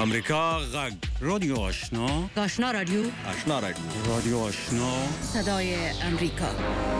امریکا غږ رادیو آشنا آشنا رادیو رادیو آشنا صدای امریکا.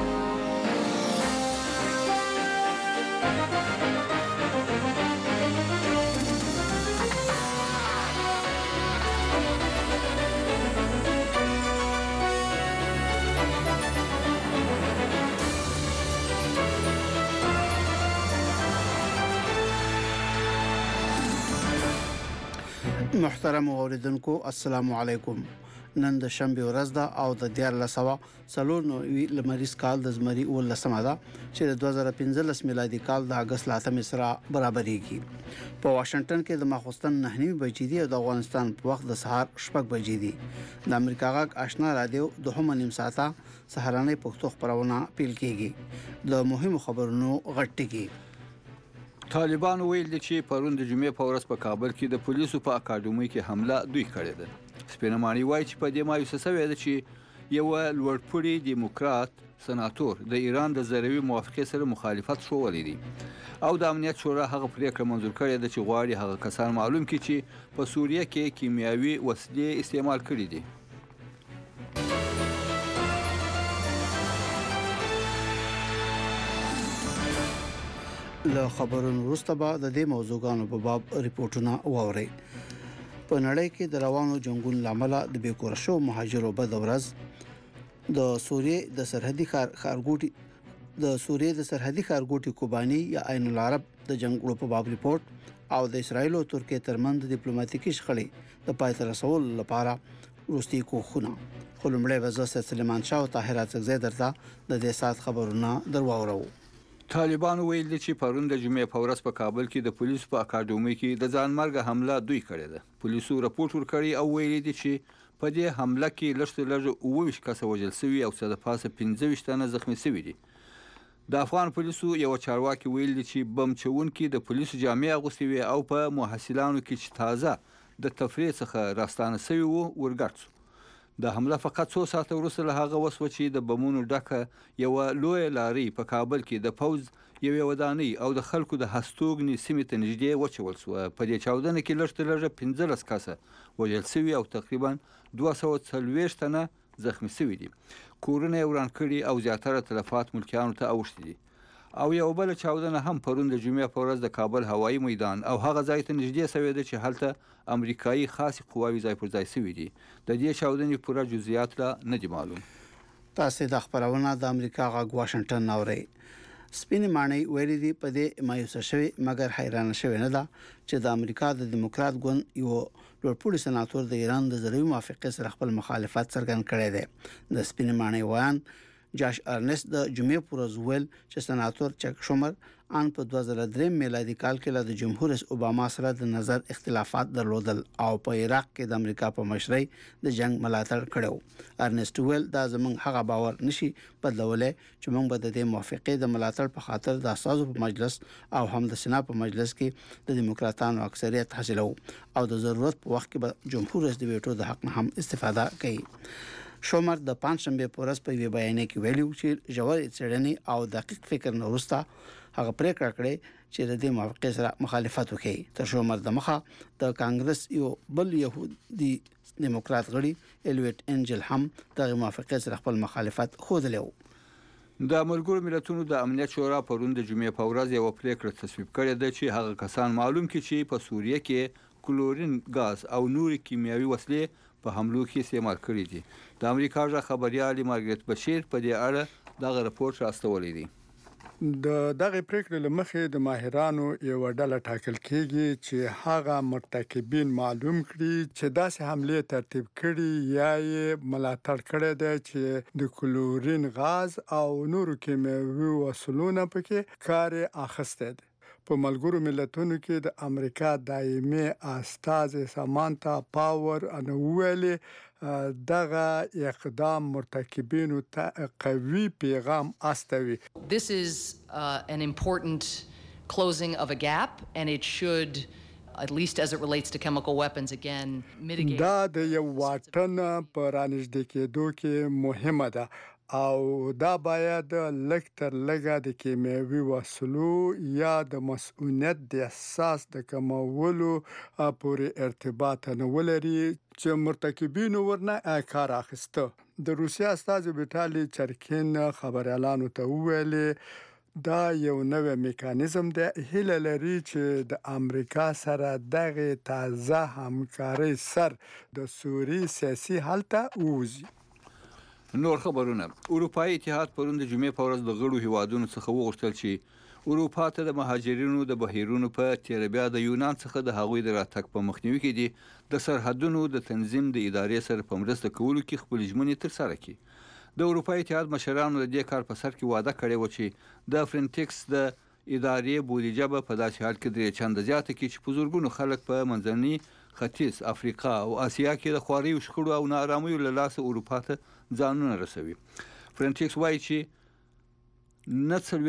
محترم اوریدونکو السلام علیکم. نن د شنبه ورځ ده او د 1494 لمریز کال د زمری ولسمه ده چې د 2015 میلادي کال د اگست 8 سره برابرېږي. په واشنگټن کې د ماخوستن 9:30 بجې دي او د افغانستان په وخت د سهار 6 بجې دي. د امریکا غږ آشنا رادیو د هم نیم ساعته سهارنۍ پښتو خبرونه پیل کیږي. د مهمو خبرونو غټټکی. طالبان ویل دي چې پرون د جمعې په ورځ په کابل کې د پولیسو په اکاډمۍ کې حمله دوی کړې ده. سپینمانی وایي چې په دې مایوسه شوې ده چې یو لوړپوړی دیموکرات سناتور د ایران د زروي موافقې سره مخالفت شوولی دی او د امنیت شورا هغه پریکړه منظور کړې ده چې غواړي هغه کسان معلوم کړي چې په سوریه کې کیمیاوي وسلې استعمال کړي دي. له خبرونو وروسته به د دې موضوعګانو په باب ریپورتونه واوري. په نړۍ کې د روانو جنگونو لامل د بیکور شو مهاجرو بد ورځ د سوریې د سرحدي ښارګوټي کوبانی یا عین العرب د جنگونو په باب ریپورت او د اسرایل او ترکیه ترمنځ ډیپلوماټیکي شخړې د پای ته رسول لپاره وروستي کوښښونه. خو لومړی به زه سلیمان شاه او طاهر اڅکزی درته د دې سات خبرونه درواورو. طالبان ویل دي چې پرون د جمعې په ورځ په کابل کې د پولیسو په اکاډمۍ کې د ځانمرګ حمله دوی کړې ده. پولیسو راپورټ ورکړی او ویلي دي چې په دې حمله کې لږ 29 کسه وژل شوي او څه د پاسه 15 تنه زخمی شوي دي. د افغان پولیسو یو چارواکي ویل دي چې بم چونکي د پولیسو جامې اغوستې وي او په محصلانو کې چې تازه د تفریح څخه راستانه شوي وو ورګرځ. د حمله فقط 2 ساعته وروسته له هغه وسوه چې د بمونو ډکه یو لوی لاري په کابل کې د فوز یوې ودانۍ او د خلکو د هستوګنې سیمې ته نږدې وچول شوه. په دې چاودنه کې لږ 15 کسه وژل شوي او تقریبا 240 تنه زخمی شوي دي. کورونه یې وران کړي او زیاتره تلفات ملکیانو ته اوښتي دي. او یو بل چاودنه هم پرون د جمعې په ورځ د کابل هوایي میدان او هغه ځای ته نږدې شوې ده چې هلته امریکایي خاص قواوې ځای پر ځای شوي دي. د دې چاودنې پوره جزئیات لا نه دي معلوم. تاسو د خبرونه د امریکا غږ واشنگټن اورئ. سپینې ماڼۍ ویلي دي په دې مایوسه شوي مګر حیرانه شوي نه ده چې د امریکا د دیموکرات ګوند یو لوړپوړي سناتور د ایران د زروي موافقې سره خپل مخالفت څرګند کړی دی. د سپینې ماڼۍ ویان جاش ارنست د جمعې پر ورځ ویل چې سناتور چک شومر ان په 2003 میلادي کال کې له جمهور رئیس اوباما سره د نظر اختلافات درلودل او په عراق کې د امریکا په مشرۍ د جنگ ملاتړ کړو. ارنست ویل دا زمونږ هغه باور نشي بدلولای چې موږ به د دې موافقې د ملاتړ په خاطر د اساسو په مجلس او هم د سنا په مجلس کې د دیموکراتانو اکثریت حاصلو او د ضرورت په وخت کې به جمهور رئیس د ویټو د حق نه هم استفاده کوي. شومر د پنځشنبه په ورځ په وی بیان کې ویلو چې ژور څېړنې او دقیق فکر نه وروسته هغه پریکړه کړې چې د دې موافقې سره مخالفت وکړي. تر شومر د مخه د کانګرس یو بل يهودي دیموکرات غړي الیوټ انجل هم د موافقې سره خپل مخالفت خوذلو. د ملګرو ملتونو د امنیت شورا پرون د جمعې په ورځ یو پریکړه تصویب کړې ده چې هغه کسان معلوم کړي چې په سوریه کې کلورین غاز او نور کیمیاوي وسلې په حملو کې استعمال کړي دي. د امریکا ژغ خبريال مارګریت بشیر په دې اړه دغه راپور راستولی دی. دغه پریکړه لمخې د ماهرانو یو ډله ټاکل کیږي چې هغه مرتکبین معلوم کړي چې داسې حمله ترتیب کړي یا یې ملاتړ کړي ده چې د کلورین غاز او نورو کیمیاوي وسلو پکې کار اخیسته ده. په ملګرو ملتونو کې د امریکا دایمي استازي سامانتا پاور انوویلې دغه اقدام مرتکبینو ته قوي پیغام استوي. This is an important closing of a gap and it should at least as it relates to chemical weapons again mitigate. دا د یو واټن پر انځ د کېدو کې مهمه ده او دا باید لږ تر لږه د کیمیاوي وسلو یا د مسؤلیت د احساس د کمولو پورې ارتباط نه ولري چې مرتکبینو ورنه کار اخیسته. د روسیا استازي ویټالي چرکین خبريالانو ته وویلې دا یو نوې میکانیزم دی، هیله لري چې د امریکا سره دغه تازه همکاري سر د سوري سیاسي حل ته ووځي. نور خبرونه. اروپایي اتحاد پرون د جمعې په ورځ د غړو هیوادونو څخه وغوښتل چې اروپا ته د مهاجرینو د بهیرونو په تیره بیا د یونان څخه د هغوی د راتګ په مخنیوي کې دي د سرحدونو د تنظیم د ادارې سره په مرسته کولو کې خپل ژمنې ترسره کړي. د اروپایي اتحاد مشرانو د دې کار په سر کې وعده کړې و چې د فرنټکس د ادارې بودیجه به په داسې حال کې درې چنده زیاته کړي چې په زورګونو خلک په منځني ختیځ، افریقا او اسیا کې د خواریو شخړو او ناارامیو له لاسه اروپا ته ځانونه رسوي. فرنټکس وایي چې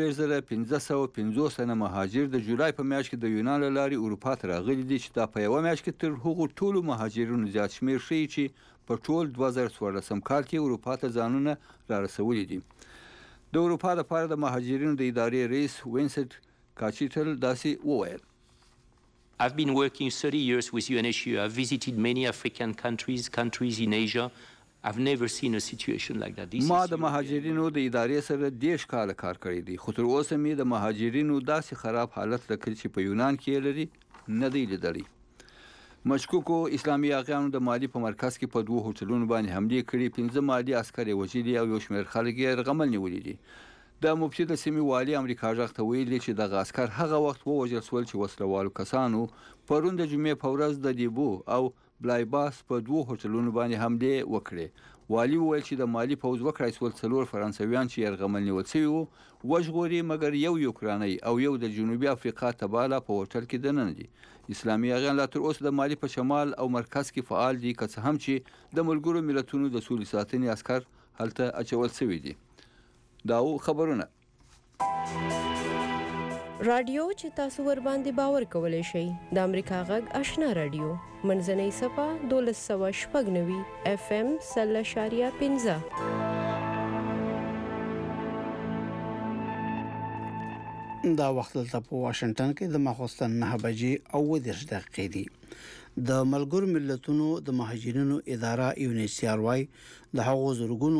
9550 مهاجر د جولای په میاشت کې د یونان له لارې اروپا ته راغلي دي چې دا په یوه میاشت کې تر هغو ټولو مهاجرینو زیات شمېر ښیي چې په ټول 2014 کال کې اروپا ته ځانونه را رسولي دي. د اروپا لپاره د مهاجرینو د ادارې رئیس وینسنټ کاچیټل داسې وویل: I've been working 30 years with UNHCR. I've visited many African countries in Asia. I've never seen a situation like that. ما د مهاجرینو د ادارې سره 10 کاله کار کړی دی، خو تر اوسه مې د مهاجرینو داسې خراب حالت لکه چې په یونان کې لري نه دی لیدلی. مشکوکو اسلامي اغیانو د مالی په مرکز کې په 2 هوټلونو باندې حملې کړې، 15 مالی عسکر یې وژلي او یو شمېر خلک یې رغمل نیولي دي. د مفتي د سیمې والي امریکا غږ ته ویلي چې دغه عسکر هغه وخت ووژل شول چې وسلوالو کسانو پرون د جمعې په ورځ د دیبو او بلایباس په 2 هوټلونو باندې حملې وکړې. والي وویل چې د مالی پوځ وکړای شول 4 فرانسویان چې یرغمل نیول شوي وو وژغوري، مګر یو یوکراني او یو د جنوبي افریقا تباله په هوټل کې دننه دي. اسلامي اغیان لا تر اوسه د مالی په شمال او مرکز کې فعال دي، که څه هم چې د ملګرو ملتونو د سولې ساتنې عسکر هلته اچول شوي دي. دا خبرونه رادیو چې تاسو ور باندې باور کولای شئ د امریکا غږ آشنا رادیو منځنۍ صفه 1290 FM 0.15. دا وخت دلته په واشنگټن کې د ماخوستن 9 بجې او 10 دقیقې دي. د ملګرو ملتونو د مهاجرینو اداره UNHCR وايي د هغو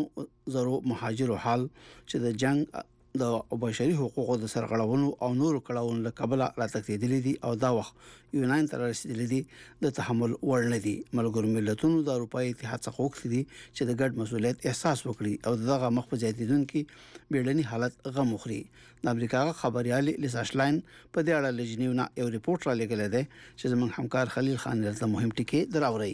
زرو مهاجرو حال چې د جنگ د بشري حقوقو د سرغړونو او نورو کړهونو له کبله راتښتېدلې دي او دا وخت یونان ته رسیدلې دي د تحمل وړ نه دي. ملګرو ملتونو د اروپایي اتحاد څخه غوښتي دي چې د ګډ مسؤلیت احساس وکړي او دغه مخ په زیاتیدونکو بیړني حالت غم وخوري. د امریکا خبريالي لیسا شلاین په دې اړه لجنیونه یو ریپورت را لګل دی چې زموږ همکار خلیل خان له مهم ټکی دراوري.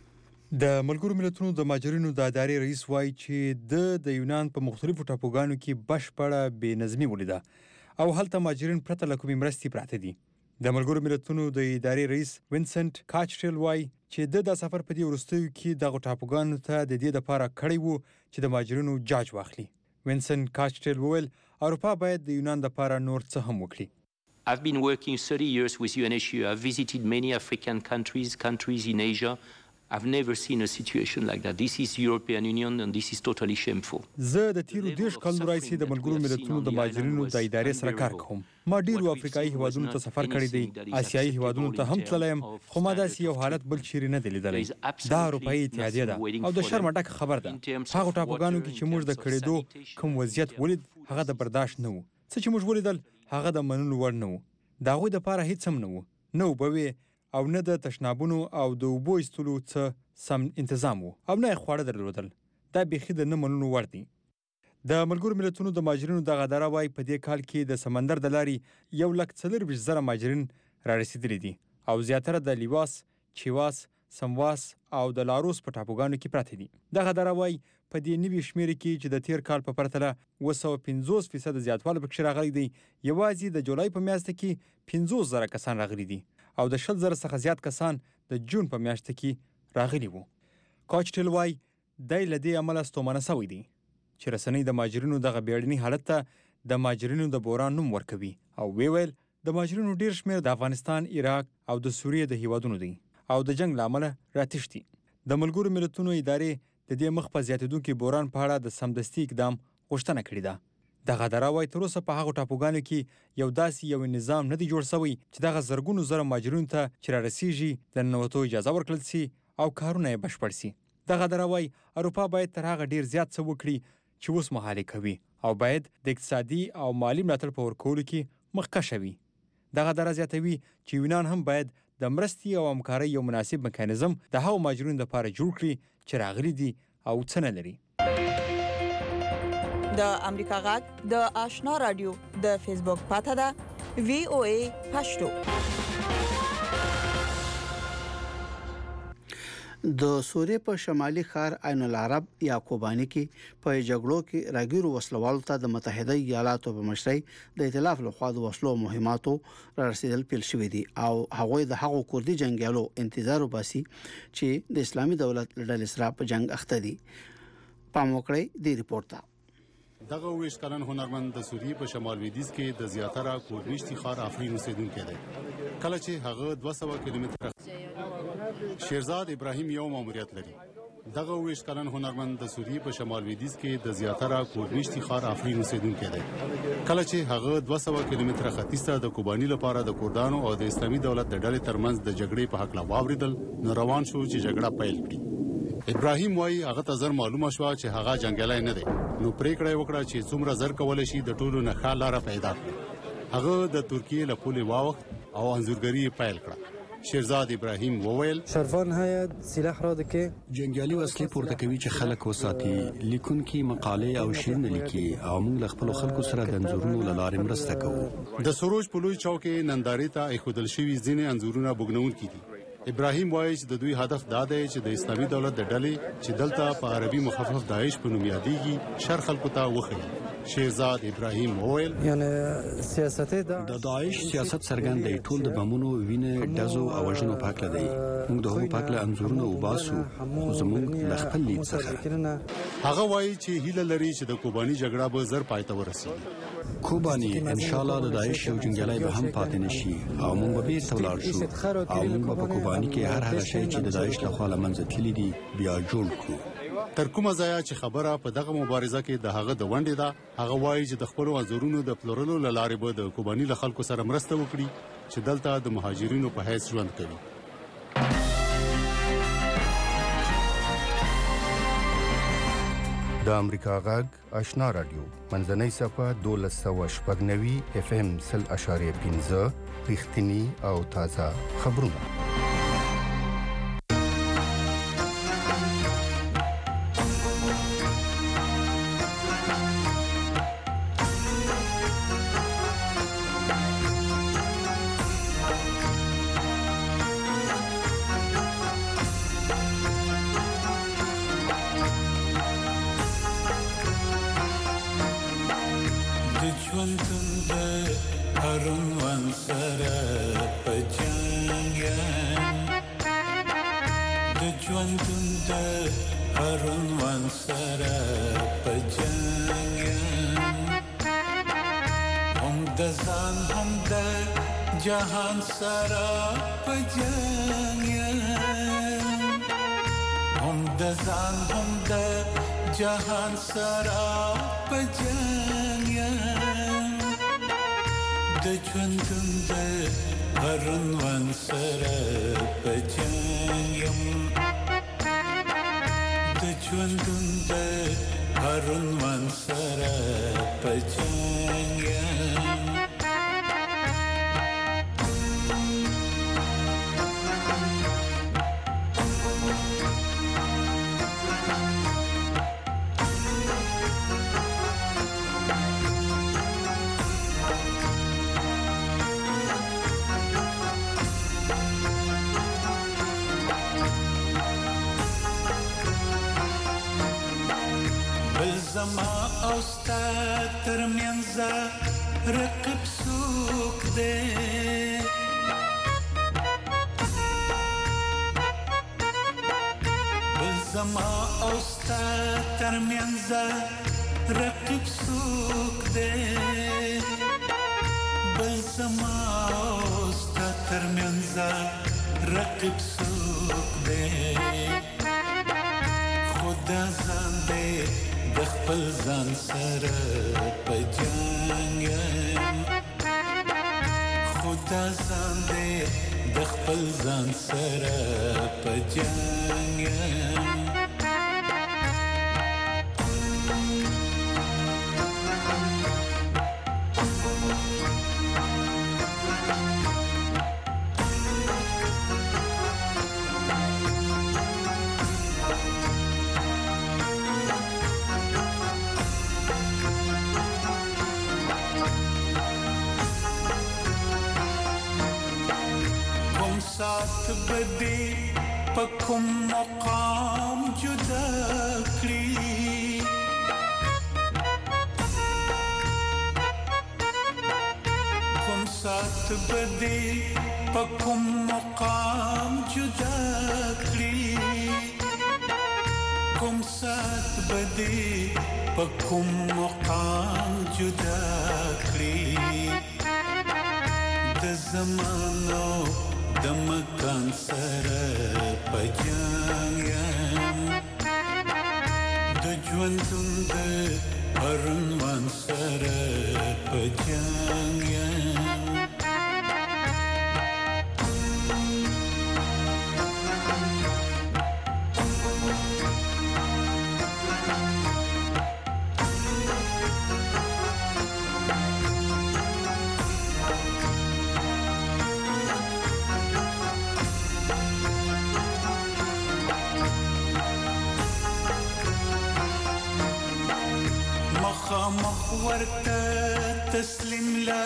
د ملګرو ملتونو د مهاجرینو د ادارې رئیس وایي چې د یونان په مختلفو ټاپوګانو کې بشپړه بې نظمي ولیده او هلته مهاجرین پرته له کومې مرستې پراته دي. د ملګرو ملتونو د ادارې رئیس وینسنټ کاچټل وایي چې د سفر په دې وروستیو کې دغه ټاپوګانو ته د دې لپاره کړی وو چې د مهاجرینو جاج واخلي. وینسنټ کاچټل وویل اروپا باید د یونان لپاره نور څه هم وکړي. I've been working 30 years with UNHCR. I've visited many African countries in Asia. I've never seen a situation like that. This is European Union and this is totally shameful. زه د تیرو 10 کلونو راځي د ملګرو ملتونو د مهاجرینو د ادارې سره کار کوم. ما ډیرو افریقایي هیوادونو ته سفر کړی دی، آسیایي هیوادونو ته هم تللی یم، خو ما داسې یو حالت بل چیرې نه دی لیدلی. دا اروپایي اتحادیه ده او د شرمه ډکه خبر ده. هغو ټاپوګانو کې چې موږ د کړېدو کوم وضعیت ولید هغه د برداشت نه و. څه چې موږ ولیدل هغه د منلو وړ نه و. د هغوی دپاره هیڅ هم نه و، نه اوبه او نه د تشنابونو او د اوبو ایستلو څه سم تنظیم وو او نه خواړه درلودل. دا بیخي د نه منلو وړ دي. د ملګرو ملتونو د مهاجرینو دغه اداره وایي په دې کال کې د سمندر د لارې 1,40,000 مهاجرین را رسېدلي دي او زیاتره د لیواس، چیواس، سمواس او د لاروس په ټاپوګانو کې پراته دي. دغه اداره وایي په دې نوي شمېرې کې چې د تیر کال په پرتله 250% زیاتوالی پکې راغلی دی، یوازې د جولای په میاشت کې 50,000 کسان راغلي دي او د 10,000 څخه زیات کسان د جون په میاشت کې راغلي وو. کاچټل وایي دی له دې امله ستومانه شوی دی چې رسنۍ د مهاجرینو دغه بیړني حالت ته د مهاجرینو د بحران نوم ورکوي او ویل د مهاجرینو ډیر شمېر د افغانستان، عراق او د سوریې د هیوادونو دی او د جنگ له امله راتښتي. د ملګرو ملتونو ادارې د دې مخ په زیاتېدونکي بوران په اړه د سمدستي اقدام غوښتنه کړې ده. دغه اداره وايي تر اوسه په هغو ټاپوګانو کې یو داسې یو نظام نه دی جوړ شوی چې دغه زرګونو زره مهاجرینو ته چې رارسیږي د ننوتو اجازه ورکړل سي او کارونه یې بشپړ سي. دغه اداره وايي اروپا باید تر هغه ډیر زیات څه وکړي چې اوس مهال کوي او باید د اقتصادي او مالی ملاتړ په ورکولو کې مخکښه وي. دغه اداره زیاتوي چې یونان هم باید د مرستې او همکارۍ یو مناسب میکانیزم د هغو مهاجرینو لپاره جوړ کړي چې راغلي دي او څه نه لري. د امریکا غږ د آشنا رادیو د فیسبوک پاته ده VOA پښتو. د سوریې په شمالي ښار عین العرب یا کوبانی کې په جګړو کې راګیرو وسلوالو ته د متحده ایالاتو په مشرۍ د ائتلاف لخوا د وسلو مهماتو رارسیدل پیل شوې دي او هغه د هغو کوردي جنگیالو انتظار وباسي چې د اسلامي دولت ډلې سره په جنگ اخته دي. پام وکړئ د ریپورت ته. دغه ویش کلن هنرمند د سوریې په شمال لویدیځ کې د زیاتره کوردنشتي ښار افرین اوسیدونکی دی. کله چې هغه 200 کیلومتره شیرزاد ابراهیم یو ماموریت لري. دغه ویش کلن هنرمند د سوریې په شمال لویدیځ کې د زیاتره کوردنشتي ښار افرین اوسیدونکی دی. کله چې هغه 200 کیلومتره ختیځ ته د کوبانی لپاره د کوردانو او د اسلامي دولت د ډلې ترمنځ د جګړې په حق لا واوریدل نو روان شو چې جګړه پیل کړي. ابراهیم وايي هغه ته زر معلومه شو چې هغه جنگیالای نه دی نو پریکړه وکړه چې څومره زر کولای شي د ټولو نه ښه لاره پیدا کړي. هغه د ترکیې له پولې واوښت او انځورګري پیل کړه. شیرزاد ابراهیم وویل شرفان هيا سلاح را ده کې جنگیالي وسلې پورته کوي چې خلک وساتي، لیکونکي مقالې او شعرونه لیکي او موږ له خپل خلکو سره د انځورونو له لارې مرسته کوو. د سروج په لوی چوک کې نندارې ته ایښودل شوي ځینې انځورونه بوږنونکي دي. ابراهیم وایي چې د دوی هدف دا دی چې د اسلامي دولت د ډلې چې دلته په عربي مخفف داعش په نوم یادېږي شر خلکو ته وښيي. شیرزاد ابراهیم وویل یعنی سیاست د داعش سیاست څرګند دی، ټول د بمونو وینې ډزو او وژنو په هکله دی. موږ د هغو په هکله انځورونه وباسو خو زموږ له خپل لید څخه. هغه وایي چې هیله لري چې د کوبانی جګړه به زر پای ته ورسیږي. کوبانی ان شاء الله د داعش یو جنگیالي به هم پاتې نشي او موږ به بیرته ولاړ شو او موږ به په کوبانی کې هر هغه شی چې د داعش لخوا له منځه تللی دي بیا جوړ کړو. تر کومه ځایه چې خبره په دغه مبارزه کې د هغه د ونډې ده، هغه وایي چې د خپلو انځورونو د پلورلو له لارې به د کوبانی له خلکو سره مرسته وکړي چې دلته د مهاجرینو په حیث ژوند کوي. د امریکا غږ آشنا رادیو منځنۍ صفه 1290 FM 0.5 رښتینی او تازه خبرونه. जहान सारा पजानिया हम दजान हम द जहान सारा पजानिया द चंदन द हरन वन सारा पजानिया द चंदन द हरन वन सारा पजानिया زما او ستا ترمنځ رقیب څوک دی زما او ستا ترمنځ رقیب څوک دی بل زما او ستا ترمنځ رقیب څوک دی خدا ځان سره په جنګ یم خدا ځان دې د خپل ځان سره په جنګ یم سات بدی پکم مقام جدا کړی کوم سات بدی پکم مقام جدا کړی کوم سات بدی پکم مقام جدا کړی د زمانو د مکان سره په جنګ یم د ژوندون د ارمان سره په جنګ یم مخامخ ورته تسلیم لا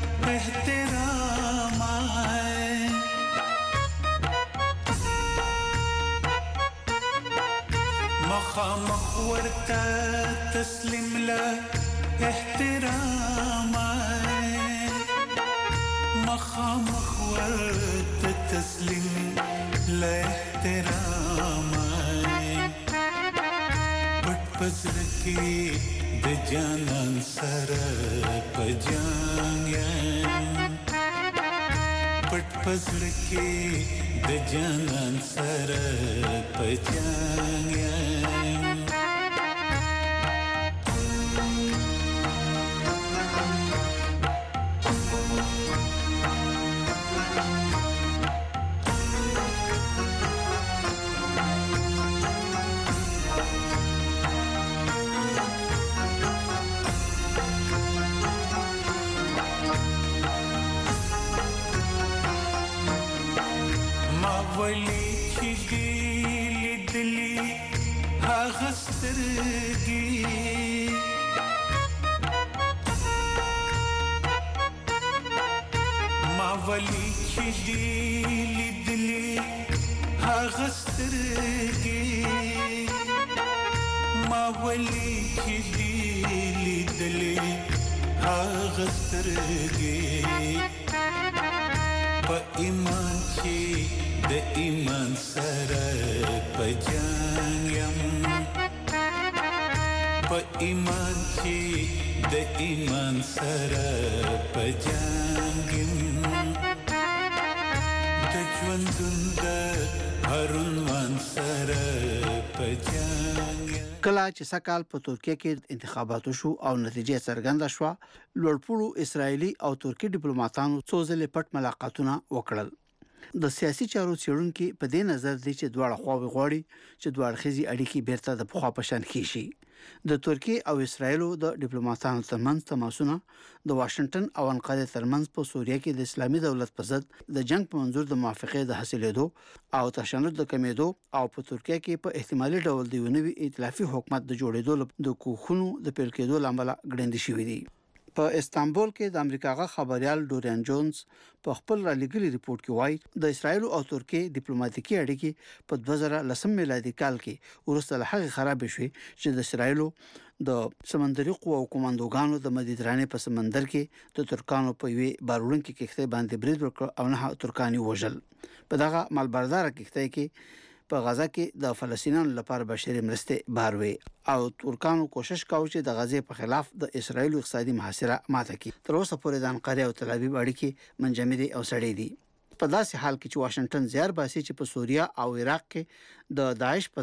احترام مخامخ ورته تسلیم لا احترام مخامخ ورته تسلیم لا احترام پټ پسرکی د جانان سره په جنګ یم پټ پسرکی د جانان سره په جنګ یم ولی چې ګیلې دلی هغه سترګې ما ولی چې ګیلې دلی هغه سترګې ما ولی چې ګیلې دلی هغه سترګې په ایمان چې د ایمان سره په جنګ یم په ایمان چې د ایمان سره په جنګ یم د ژوندون د هر عنوان سره په جنګ کله چې سکهال په ترکیه کې انتخاباتو شو او نتیجه څرګنده شوه لوړپوړو اسرایلی او ترکی ډیپلوماټانو څو ځله پټ ملاقاتونه وکړل د سیاسي چارو څېړونکو په دې نظر دي چې دواړه خواوې غواړي چې دواړه خزي اړیکې بیرته د پخوا په شان شي د ترکیه او اسرایلو د ډیپلوماټانو ترمنځ تماسونه د واشنگټن او انقره ترمنځ په سوریه کې د اسلامي دولت په ضد د جنگ په منظور د موافقې د حاصلېدو او تشنج د کمیدو او په ترکیه کې په احتمالي ډول د یونوي ائتلافي حکومت د جوړېدو د کوخونو د پیل کېدو لامل غړندې شوې دي په استانبول کې د امریکا غا خبريال ډوریان جونز په خپل را لګلي ریپورت کې وایي د اسرایل او ترکیه ډیپلوماټیکي اړیکې په 2010 میلادي کال کې ورسته له هغه خراب شوې چې د اسرایل د سمندري قوو کمانډوګانو د مدیترانې په سمندر کې د ترکانو په وی باروړونکو کښته باندې برید وکړ او نه ترکانی وژل په دغه مالبردار کښته کې په غزا کې د فلسطینیانو لپاره بشري مرستې باروي او ترکانو کوشش کاوه چې د غزې په خلاف د اسرایل اقتصادي محاصره ماته کړي تر اوسه پورې د انقره او تل ابیب اړیکې منجمدي او سړې دي په داسې حال کې چې واشنگټن زیار باسي چې په سوریه او عراق کې د داعش په ضد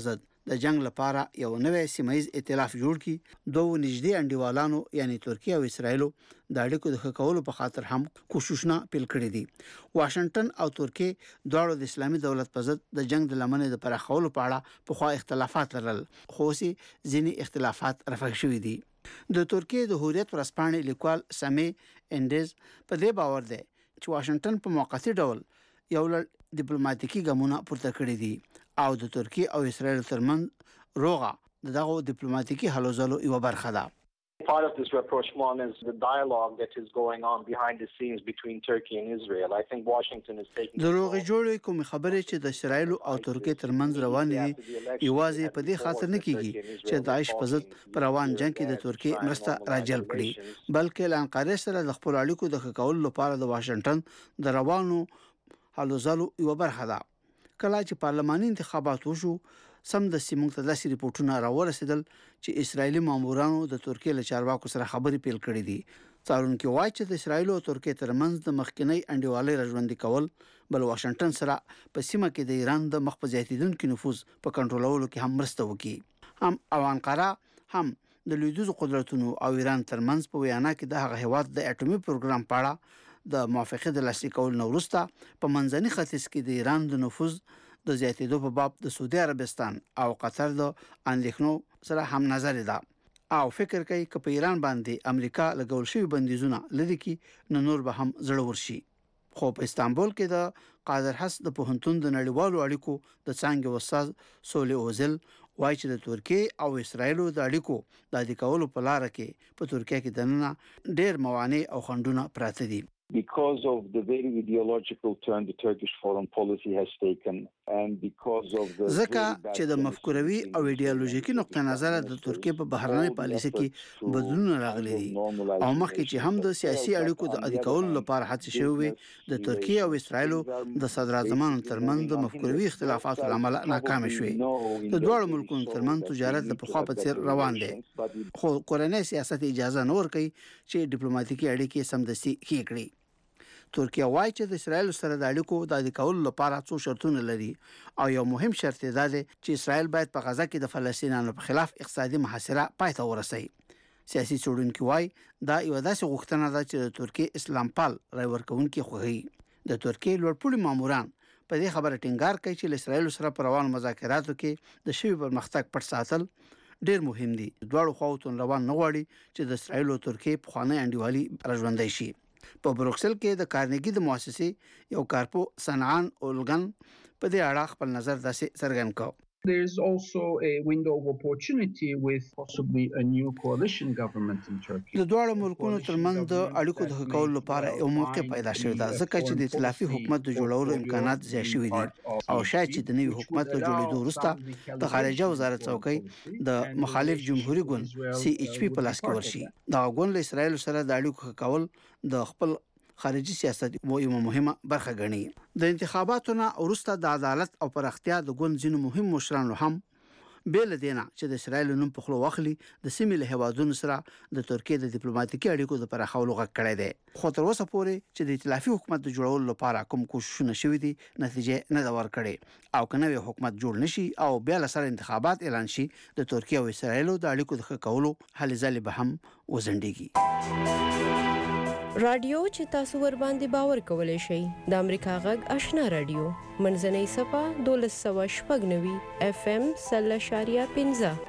د جنگ لپاره یو نوې سیمایي ائتلاف جوړ کړي. دوه نږدې انډیوالانو یعنی ترکیه او اسرایل د اړیکو د ښه کولو په خاطر هم کوششونه پیل کړي دي. واشنگټن او ترکیه دواړو د اسلامي دولت په ضد د جنگ د لمنې د پراخولو په اړه په خوا اختلافات لرل، خو سي ځینې اختلافات رفع شوي دي. د ترکیه د هوریت ورځپاڼې لیکوال سامي اندز په دې باور دی چې واشنگټن په موقتی ډول یو ډیپلوماټیکي ګامونه پورته کړی دي او د ترکیه او اسرایل ترمنځ روغه دغه ډیپلوماټیکي هلو ځلو یو برخه ده. Part of this rapprochement is the dialogue that is going on behind the scenes between Turkey and Israel. I think Washington is taking د روغې جوړې کوم خبرې چې د اسرایل او ترکیه ترمنځ روانې دي یوازې په دې خاطر نه کیږي چې داعش په ضد پر روان جنگ کې د ترکیه مرسته راجلب کړي، بلکې له انقره سره د خپل اړیکو د ښه کولو لپاره د واشنگټن د روانو هلو ځلو یو برخه ده. کله چې پارلماني انتخابات وشو سم د سیمونږ ته داسې ریپورتونه راورسېدل چې اسرایلی مامورانو د ترکیه له چارواکو سره خبرې پیل کړې دي. څارونکو وایي چې د اسرایل او ترکیه ترمنځ د مخکنی انډیوالۍ راژوندي کول بل واشنگټن سره په سیمه کې د ایران د مخ په زیاتیدونکو نفوذ په کنټرولولو کې هم مرسته وکړي. هم او انقره هم د لویدیځو قدرتونو او ایران ترمنځ په ویانا کې د هغه هیواد د اټومي پروګرام په اړه د موافقه د لاسلیک کول نو وروسته په منځني ختیځ کې د ایران د نفوذ د زیاتېدو په باب د سعودي عربستان او قطر د اندېښنو سره هم نظر ده او فکر کوي چې په ایران باندې امریکا لګول شوی بندیزونه لدی کې نور به هم زړه ورشي. خو په استانبول کې د قادر حس د پوهنتون د نړیوالو اړیکو د څانګې استاد سولي اوزل وایي چې د ترکیه او اسرایل د اړیکو د عادي کولو په لار کې په ترکیه کې دننه ډېر موانع او خنډونه پراته دي. Because of the very ideological turn the Turkish foreign policy has taken and because of the ځکه چې د مفکوروي او ایډیالوژیکي نقطه نظر د ترکیه په بهرنۍ پالیسي کې بدلون راغلي دي او مخکې چې هم د سیاسي اړیکو د عادي کولو لپاره هڅې شوې د ترکیه او اسرایل د صدراعظمانو ترمنځ د مفکوروي اختلافاتو لامل ناکام شوې. د دوه ملکونو ترمنځ تجارت د پخوا په څیر روان دي خو کورنۍ سیاست اجازه نه ورکوي چې ډیپلوماټیکي اړیکې سمدستي کړي. ترکیه وایي چې د اسرایل سره د اړیکو د عادي کولو لپاره څو شرطونه لري او یو مهم شرط دی چې اسرایل باید په غزه کې د فلسطینیانو په خلاف اقتصادي محاصره پای ته ورسوي. سیاسي څېړونکي وایي دا یو داسې غوښتنه ده چې د ترکیه اسلام پال رای ورکوونکي خوښوي. د ترکیه لوړپوړي ماموران په دې خبره ټینګار کوي چې اسرایل سره په روانو مذاکراتو کې د شوي پرمختګ پټ ساتل ډېر مهم دي. دواړو خواوو روان نه غواړي چې د اسرایل او ترکیه په خوانی انډیوالي راژوندي شي. په بروکسل کې د کارنګي د مؤسسې یو کارپو سنعان اولګن په دې اړه خپل نظر داسې څرګند کړ. There is also a window of opportunity with possibly a new coalition government in Turkey. د دوه ملکونو ترمنځ د اړیکو د کولو لپاره یو موقع پیدا شوی دی ځکه چې د ائتلافي حکومت د جوړولو امکانات زیات شوي دي او شاید چې د نوي حکومت له جوړېدو وروسته د خارجه وزارت څوکۍ د مخالف جمهوریت ګوند CHP په لاس کې ورشي. دا ګوند له اسرایل سره د اړیکو کول د خپل خارجي سیاست یو مهمه برخه ګڼي. د انتخاباتو نه وروسته د عدالت او پراختیا د ګوند ځینو مهم مشرانو هم بیل دینه چې د اسرایل نوم په خلو واخلي د سیمې له هوادونو سره د ترکیه د ډیپلوماټیکي اړیکو د پراخولو غږ کړی دی. خو تر اوسه پورې چې د ائتلافي حکومت د جوړولو لپاره کوم کوششونه شوي دي نتیجه نه ده ورکړې او که نوی حکومت جوړ نشي او بیا له سره انتخابات اعلان شي د ترکیه او اسرایل د اړیکو د ښه کولو هلې ځلې به هم وځنډېږي. رادیو چې تاسو ور باندې باور کولای شئ د امریکا غږ آشنا رادیو منځنۍ صفه 1290 FM 0.15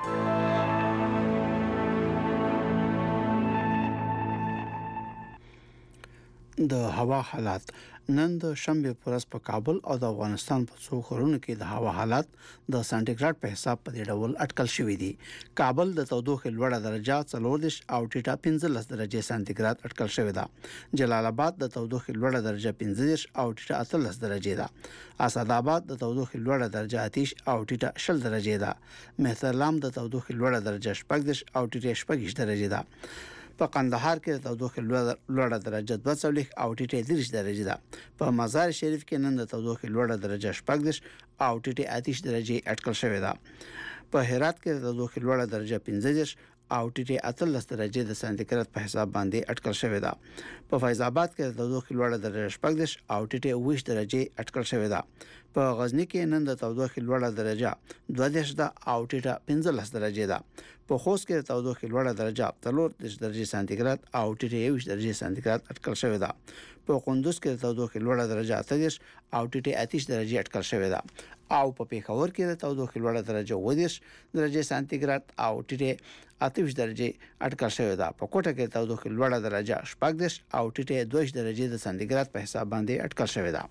د هوا حالات. نن د شنبه پر ورځ په کابل او د افغانستان په څو ښارونو کې د هوا حالات د سانتیګریډ په حساب په دې ډول اټکل شوی دی. کابل د تودوخې لوړه درجه 40 او ټیټه 15 درجه سانتیګریډ اټکل شوی ده. جلال آباد د تودوخې لوړه درجه 15 او ټیټه 18 درجه ده. اسعد آباد د تودوخې لوړه درجه 30 او ټیټه 20 درجه ده. مهترلام د تودوخې لوړه درجه 14 او ټیټه 18 درجه ده. په قندهار کې د تودوخې لوړه درجه 42 او ټیټه 30 درجه ده. په مزار شریف کې نن د تودوخې لوړه درجه 14 او ټیټه 30 درجه اټکل شوې ده. په هرات کې د تودوخې لوړه درجه 15 او ټیټه 13 درجه د سانتیګراد په حساب باندې اټکل شوې ده. په فیض آباد کې د تودوخې لوړه درجه 14 او ټیټه 20 درجه اټکل شوې ده. په غزنی کې نن د تودوخې لوړه درجه 22 ده او ټیټه 15 درجه ده. په خوست کې د تودوخې لوړه درجه 3 درجه سانتیګراد او ټیټه 20 درجه سانتیګراد اټکل شوې ده. په قندوز کې د تودوخې لوړه درجه 28 او ټیټه 28 درجه اټکل شوې ده. او په پیښور کې د تودوخې لوړه درجه 20 درجه سانتیګراد او ټیټه 28 درجه اټکل شوې ده. په کوټه کې د تودوخې لوړه درجه 14 او ټیټه 22 درجه د سانتیګراد په حساب باندې اټکل شوې ده.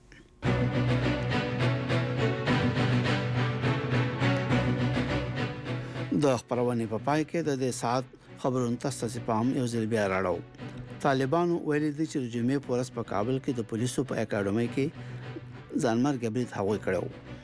د خبرونې په پای کې د دې ساعت خبرونو تاسو په هم یو ځل بیا راړو. طالبانو ویلي دي چې جمعې په ورځ په کابل کې د پولیسو په اکیډمۍ کې ځانمرګ برید هغوی کړو.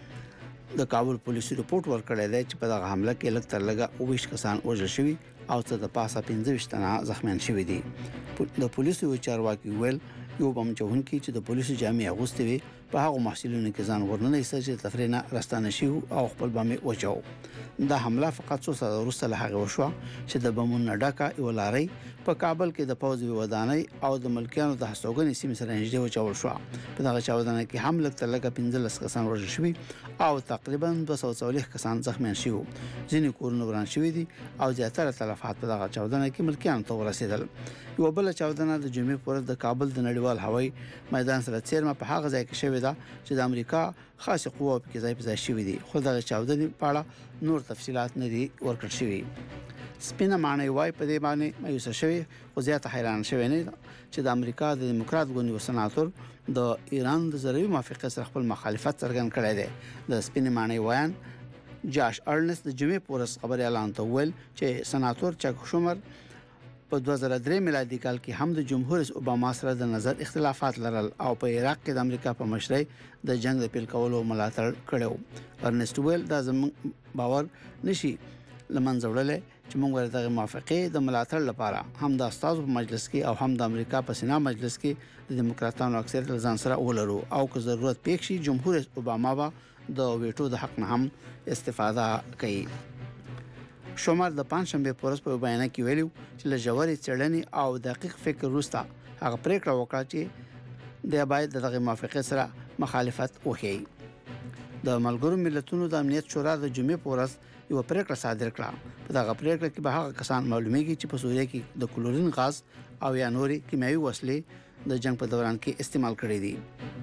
د کابل پولیسو رپورت ورکړی دی چې په دغه حمله کې لږ تر لږه 20 کسان وژل شوي او څه د پاسه 15 تنه زخمیان شوي دي. د پولیسو چارواکي ویل یو بم چونکي چې د پولیسو جامې اغوستې وي په هغه محصلینو کې ځان ورننه ایسته چې تفریح نه راستانه شي او خپل بم وچاو. دا حمله فقط څو ساعت وروسته له هغه وشوه چې د بمونو ډکه یو لارۍ په کابل کې د پوځ ودانۍ او د ملکیانو د هستوګنې سیمې سره نږدې وچول شو. په دغه چاودنه کې هم لږ تر لږه 15 کسان وژل شوي او تقریبا 240 کسان زخمیان شوي. ځینې کورونه وران شوي دي او زیاتره تلفات په دغه چاودنه کې ملکیانو ته ورسېدل. یو بل چاودنه د جمعې پر ورځ د کابل د نړیوال هوایي میدان سره څیرمه په هغه ځای کې شوې ده چې د امریکا خاصه قوه په کې ځای په ځای شوې دي. خو دغه چاودنې په اړه نور تفصيلات نه دي ورکړل شوي. سپینه معنی وای په دې باندې مایوسه شوی او زیاته حیران شوی نه چې د امریکا د دیموکرات ګوند یو سناتور د ایران د زروي موافقه سره خپل مخالفت څرګند کړی دی. د سپینه معنی وایان جاش ارنست د جمعې پورس خبر اعلان ته ویل چې سناتور چاک شومر په 2003 میلادي کال کې هم د جمهور رئیس اوباما سره د نظر اختلافات لرل او په عراق کې د امریکا په مشرۍ د جنگ د پیل کولو ملاتړ کړو. ارنست ویل دا زموږ باور نشي لمنځه وړل چې موږ ورته موافقه د ملاتړ لپاره هم د استادو په مجلس کې او هم د امریکا په سنا مجلس کې د دیموکراتانو اکثریت ځان سره ولرو او که ضرورت پېښ شي جمهور رئیس اوباما به د ویټو د حق نه هم استفاده کوي. شومر د پنځشنبه پورس په بیان کې ویلو چې له جوړې چړنې او دقیق فکر وروسته هغه پریکړه وکړه چې د باید دغه موافقه سره مخالفت وکړي. د ملګرو ملتونو د امنیت شورا د جمعې پورس یو پریکړه صادر کړه. په دغه پریکړه کې به هغه کسان معلومیږي چې په سوریه کې د کلورین غاز او یا نوري کیمیاوي وسلې د جنگ په دوران کې استعمال کړې دي.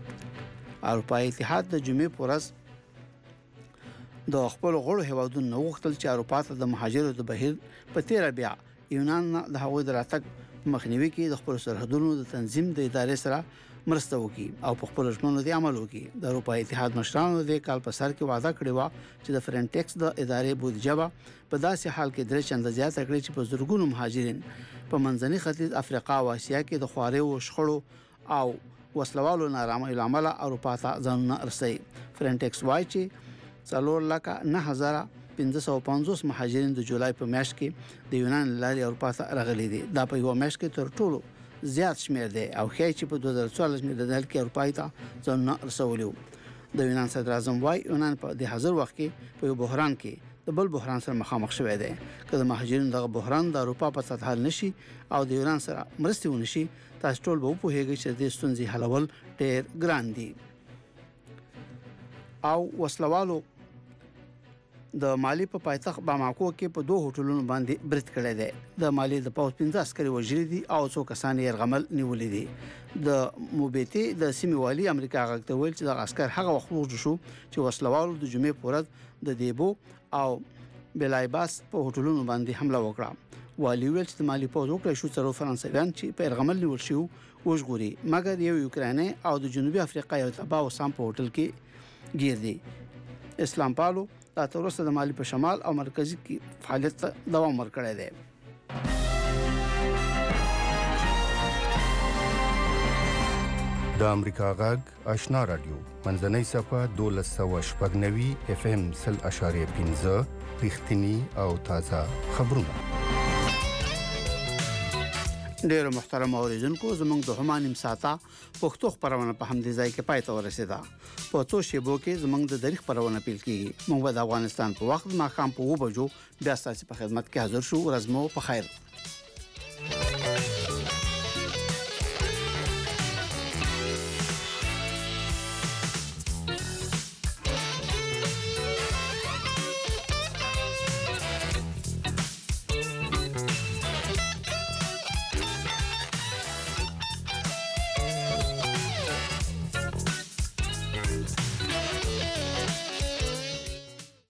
اروپایي اتحاد د جمعې پورس د خپل غړو هیوادونو غوښتل چې اروپا ته د مهاجرو د بهیر په تیر بیا یونان د هغوی د راتګ مخنیوي کې د خپل سرحدونو د تنظیم د ادارې سره مرسته وکړي او په خپل ژمنو دي عمل وکړي. د اروپایي اتحاد مشرانو د کال په سر کې وعده کړې و چې د فرنټیکس د ادارې بودیجه په داسې حال کې درې چنده زیاته کړي چې په زرګونو مهاجرین په منځني ختیځ افریقا او اسیا کې د خوارې او شخړو او وسلوالو نارامۍ لامل اروپا ته ځان رسي. فرنټیکس وايي چې 4,9550 مهاجرین د جولای په میاشت کې د یونان لارې اروپا ته راغلي دي. دا په یو میاشت کې تر ټولو زیات شمیر دی او خیال چې په 2014 میلادي کې اروپا ته ځان رسولیو. د یونان صدر اعظم وايي یونان په د حاضر وخت کې په یو بحران کې د بل بحران سره مخامخ شوی دی. که د مهاجرینو دغه بحران د اروپا په سطح حل نشي او د یونان سره مرستې ونشي تاسو ټول به وپوهیږئ چې د ستونزې حلول ډېر ګران دي. او وسلوالو د مالی په پایتخت باماکو کې په دوه هوټلونو باندې برید کړی دی. د مالی د پوز 15 عسکري وژلي دي او څو کسان یې رغمل نیولې دي. د موبيتي د سیمې والی امریکا غږ ویل چې د عسكر هغه وخت وژل شو چې وسلوالو د جمعې پورز د دیبو او بلایباس په هوټلونو باندې حمله وکړه. والی ویل چې د مالی پوز وکړي شو څلور فرانسویان چې په رغمل نیول شو وژغوري مګر یو یوکراني او د جنوبي افریقا یو تبا او سام په هوټل کې گیر دي. اسلام پالو دا تر اوسه د مالی په شمال او مرکزی کې فعالیت دوام ورکړی دی. د امریکا غږ آشنا رادیو منځنۍ صفه 1290 FM 0.15 رښتینی او تازه خبرونه. ډېر محترم اوریدونکو زموږ د همانیم ساته پښتو خبرونه په همدې ځای کې پای ته ورسیده په څو شیبو کې زموږ د تاریخ خبرونه پیل کیږي موږ د افغانستان په وخت ما خام په 2 بجو بیا ستاسو په خدمت کې حاضر شو ورځ مو په خیر